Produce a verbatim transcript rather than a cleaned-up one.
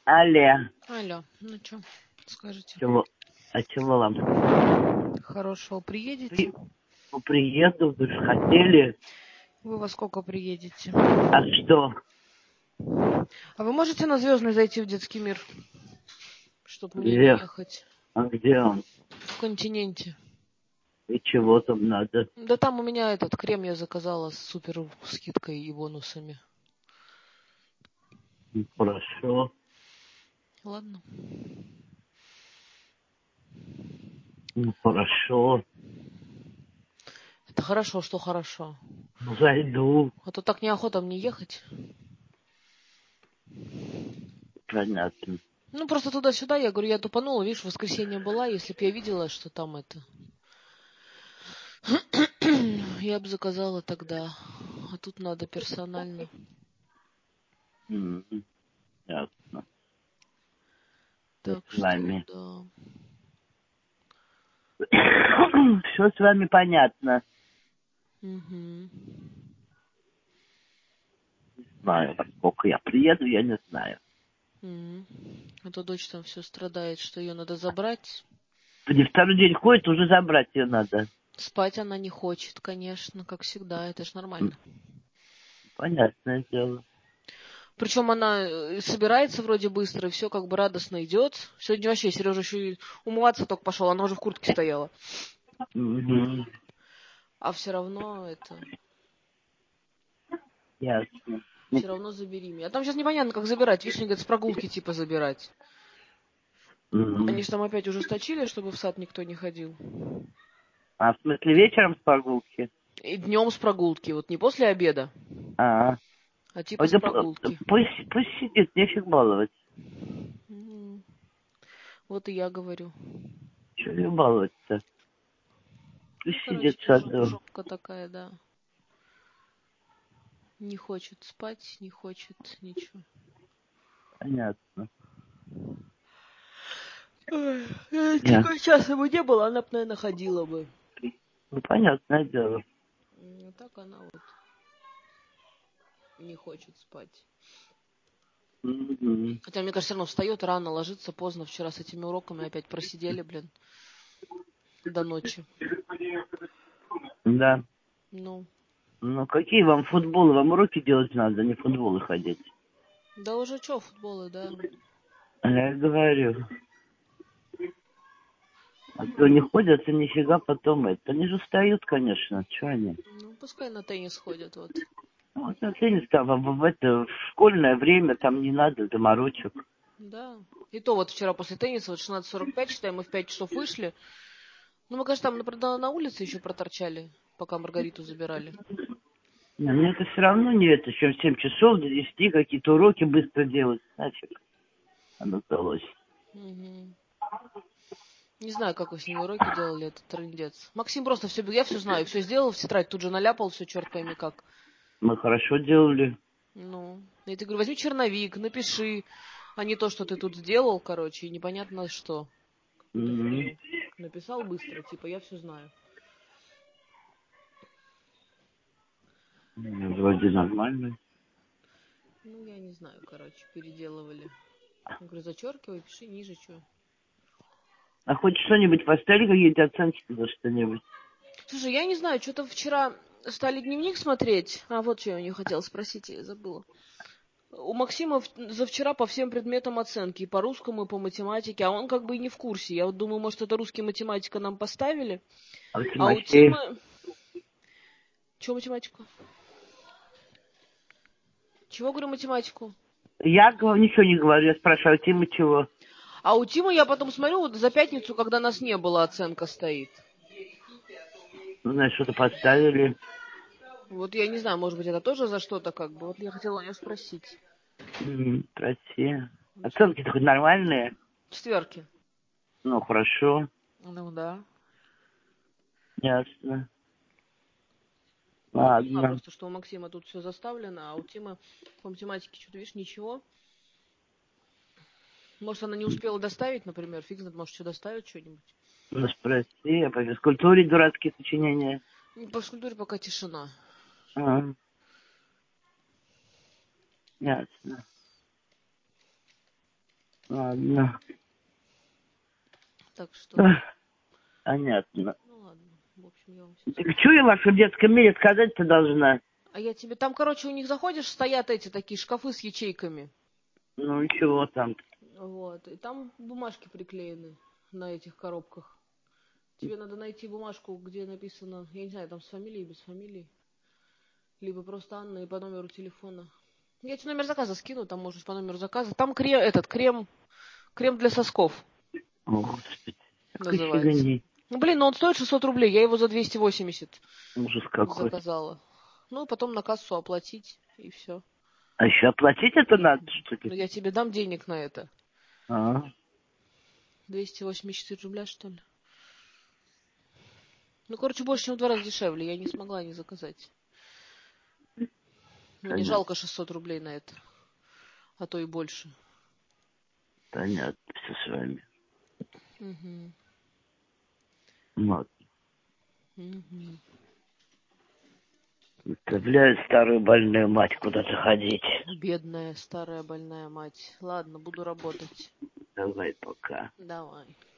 Алле. Алло, ну что, скажите? Чего? А чего вам? Хорошо, приедете? При... Ну, приеду, вы же хотели. Вы во сколько приедете? А что? А вы можете на Звездный зайти в детский мир? Чтоб мне не Где? ехать. А где он? В континенте. И чего там надо? Да там у меня этот крем я заказала с супер скидкой и бонусами. Ну, хорошо. Ладно. Ну, хорошо. Это хорошо, что хорошо. Ну, зайду. А то так неохота мне ехать. Понятно. Ну, просто туда-сюда, я говорю, я тупанула, видишь, в воскресенье была, если бы я видела, что там это... Я бы заказала тогда. А тут надо персонально. М-м, ясно. Что Так с что, вами? да. Все с вами понятно. Угу. Знаю, во сколько я приеду, я не знаю. Угу. А то дочь там все страдает, что ее надо забрать. Не второй день ходит, уже забрать ее надо. Спать она не хочет, конечно, как всегда, это ж М, нормально. Понятное дело. Причем она э, собирается вроде быстро, и все как бы радостно идет. Сегодня вообще Сережа еще и умываться только пошел, она уже в куртке стояла. Угу. А все равно это... Ясно. Все равно забери меня. А там сейчас непонятно, как забирать. Видишь, они говорят, с прогулки типа забирать. Они М. же там опять ужесточили, чтобы в сад никто не ходил. А в смысле вечером с прогулки? И днем с прогулки, вот не после обеда, А, а типа ой, с да п- прогулки. пусть, пусть сидит, нефиг баловать. М. Вот и я говорю. Чего ее баловать-то? Ну, Пусть короче, сидит в это жоп- саду. жопка такая, да. Не хочет спать, не хочет ничего. Понятно. Ой, если Я. бы сейчас его не было, она бы, наверное, ходила бы. Ну, понятное дело. М, А так она вот не хочет спать. Мгм. Хотя, мне кажется, все равно встает рано, ложится поздно. Вчера с этими уроками опять просидели, блин, до ночи. Да. Ну, Ну, какие вам футболы? Вам уроки делать надо, не в футболы ходить. да уже что, футболы, да. Я говорю. А то не ходят, и нифига потом это. Они же устают, конечно. Че они? Ну, пускай на теннис ходят, вот. Ну, вот на теннис там, а в это, в школьное время там не надо заморочек. Да. И то вот вчера после тенниса, вот шестнадцать сорок пять, считаем, мы в пять часов вышли. Ну, мы, конечно, там на, на на улице еще проторчали, пока Маргариту забирали. Не, мне это все равно не это, чем в семь часов до десяти какие-то уроки быстро делать. Нафиг. Оно сдалось. Угу. Не знаю, как вы с ними уроки делали, это трындец. Максим просто все, я все знаю, все сделал в тетрадь, тут же наляпал все, черт пойми как. Мы хорошо делали. Ну, я тебе говорю, возьми черновик, напиши, а не то, что ты тут сделал, короче, и непонятно что. Какую-то М. хрень. Написал быстро, типа, я все знаю. Ну, вроде нормально. Ну, я не знаю, короче, переделывали. Я говорю, зачеркивай, пиши ниже, что. А хоть что-нибудь поставили, какие-то оценки за что-нибудь? Слушай, я не знаю, что-то вчера стали дневник смотреть. А вот что я у нее хотела спросить, я забыла. У Максима в- за вчера по всем предметам оценки, и по русскому, и по математике, а он как бы и не в курсе. Я вот думаю, может, это русский математика нам поставили, А у а у Тимофея? Тимы... Чего математику? Чего, говорю, математику? Я говорю, ничего не говорю, я спрашиваю, а Тима чего? А у Тимы я потом смотрю, вот за пятницу, когда нас не было, оценка стоит. Ну, знаешь, что-то поставили. Вот я не знаю, может быть, это тоже за что-то как бы. Вот я хотела у нее спросить. М, Прости. Оценки-то хоть нормальные? Четверки. Ну, хорошо. Ну да. Ясно. Я поняла Ладно. просто, что у Максима тут все заставлено, а у Тимы по математике что-то, видишь, ничего. Может, она не успела доставить, например, фиг знает, может, еще доставит что-нибудь. Ну, спроси, а по физкультуре дурацкие сочинения. Ну, по физкультуре пока тишина. А, ясно. Ладно. Так что... Понятно. Ну ладно, в общем, я вам все... Так что я в вашем детском мире сказать-то должна? А я тебе... Там, короче, у них заходишь, стоят эти такие шкафы с ячейками. Ну, ничего там. Вот. И там бумажки приклеены на этих коробках. Тебе надо найти бумажку, где написано, я не знаю, там с фамилией, без фамилии. Либо просто Анна и по номеру телефона. Я тебе номер заказа скину, там можешь по номеру заказа. Там крем, этот крем, крем для сосков. О, Господи. Называется. Ну, блин, ну он стоит шестьсот рублей, я его за двести восемьдесят Ужас какой. заказала. Ну, потом на кассу оплатить, и все. А еще оплатить это надо, что ли? Ну, я тебе дам денег на это. А, двести восемьдесят четыре рубля, что ли? Ну, короче, больше, чем в два раза дешевле. Я не смогла не заказать. Мне понятно. жалко шестьсот рублей на это. А то и больше. Понятно, все с вами. Угу. Вот. Угу. Заставляю старую больную мать куда-то ходить. Бедная старая больная мать. Ладно, буду работать. Давай пока. Давай.